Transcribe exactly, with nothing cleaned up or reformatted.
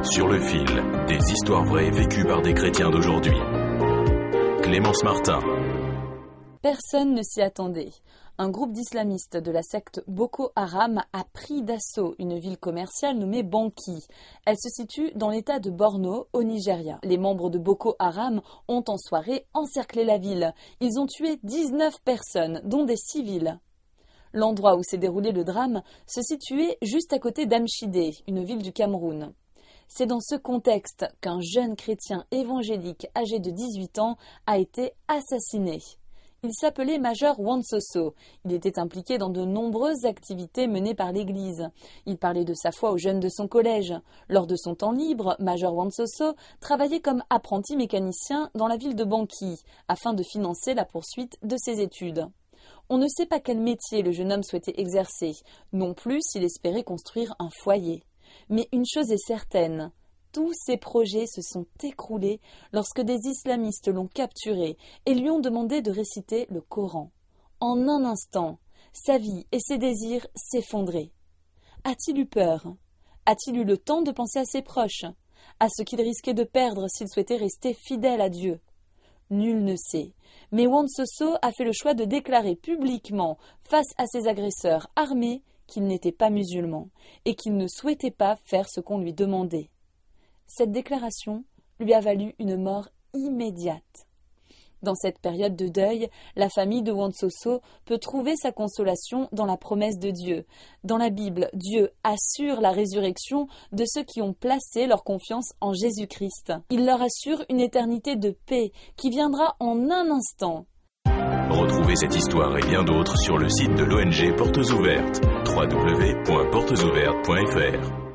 Sur le fil, des histoires vraies vécues par des chrétiens d'aujourd'hui. Clémence Martin. Personne ne s'y attendait. Un groupe d'islamistes de la secte Boko Haram a pris d'assaut une ville commerciale nommée Banki. Elle se situe dans l'état de Borno, au Nigeria. Les membres de Boko Haram ont en soirée encerclé la ville. Ils ont tué dix-neuf personnes, dont des civils. L'endroit où s'est déroulé le drame se situait juste à côté d'Amchidé, une ville du Cameroun. C'est dans ce contexte qu'un jeune chrétien évangélique âgé de dix-huit ans a été assassiné. Il s'appelait Major Wansoso. Il était impliqué dans de nombreuses activités menées par l'Église. Il parlait de sa foi aux jeunes de son collège. Lors de son temps libre, Major Wansoso travaillait comme apprenti mécanicien dans la ville de Banki, afin de financer la poursuite de ses études. On ne sait pas quel métier le jeune homme souhaitait exercer, non plus s'il espérait construire un foyer. Mais une chose est certaine, tous ses projets se sont écroulés lorsque des islamistes l'ont capturé et lui ont demandé de réciter le Coran. En un instant, sa vie et ses désirs s'effondraient. A-t-il eu peur? A-t-il eu le temps de penser à ses proches, à ce qu'il risquait de perdre s'il souhaitait rester fidèle à Dieu? Nul ne sait, mais Wansoso a fait le choix de déclarer publiquement face à ses agresseurs armés qu'il n'était pas musulman et qu'il ne souhaitait pas faire ce qu'on lui demandait. Cette déclaration lui a valu une mort immédiate. Dans cette période de deuil, la famille de Wansoso peut trouver sa consolation dans la promesse de Dieu. Dans la Bible, Dieu assure la résurrection de ceux qui ont placé leur confiance en Jésus-Christ. Il leur assure une éternité de paix qui viendra en un instant. Retrouvez cette histoire et bien d'autres sur le site de l'O N G Portes Ouvertes, w w w point portes ouvertes point f r.